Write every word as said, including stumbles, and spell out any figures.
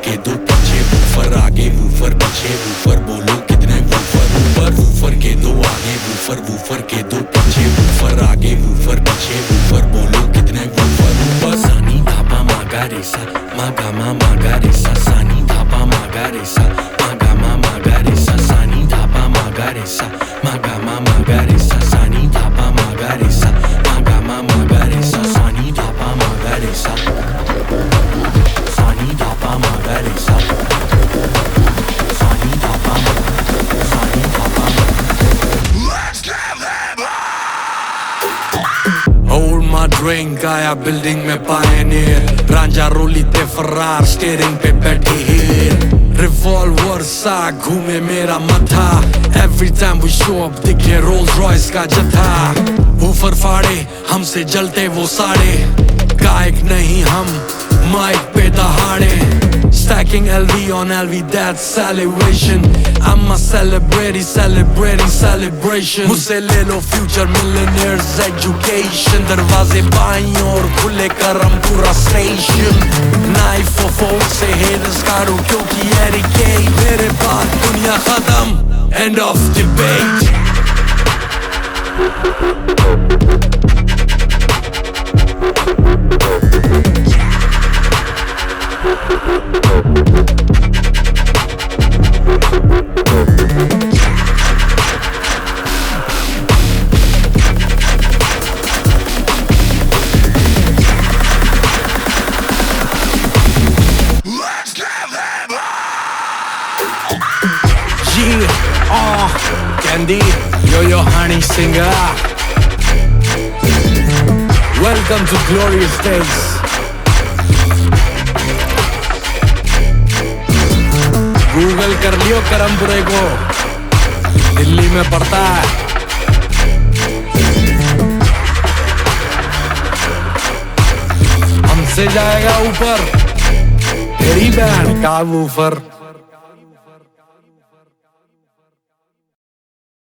के दो पीछे, वूफर आगे वूफर पीछे, वूफर बोलो कितने वूफर, ऊपर वूफर के दो आगे वूफर, वूफर के दो पीछे, वूफर आगे वूफर पीछे, वूफर बोलो कितने वूफर, ऊपर सानी धापा मागा रेसा मागा मा मागा रेसा, सानी धापा मागा रेसा मागा मा मागा रेसा, सानी धापा मागा रेसा मागा मा मागा रेसा, सानी धापा मागा रेसा मागा मा मागा रेसा, सानी धापा मागा रेसा, सानी धापा मागा रेसा, सानी धापा सानी धापा Hold my drink, आया बिल्डिंग में pioneer, रांझा रोली ते फरार स्टीयरिंग पे बैठी हीर, रिवॉल्वर सा घूमे मेरा मथा, every time we show up दिखे रोल्स रॉयस का जथा, वूफर फाड़े हमसे जलते वो साड़े, गायक नहीं हम माइक पे दहाड़े, stacking L V on L V that's celebration, I'm a celebrity celebrating celebration, मुझसे ले लो future millionaires education, दरवाजे बाईं और खुले करम पूरा station, knife for folk से haters कारो क्योंकि एरिके मेरे बाद दुनिया खत्म end of debate. Yeah, uh, Candy, yo-yo honey singer, welcome to glorious days. Google कर लियो करमपुरे को, दिल्ली में पड़ता है, हमसे जाएगा ऊपर तेरी बहन का वूफर।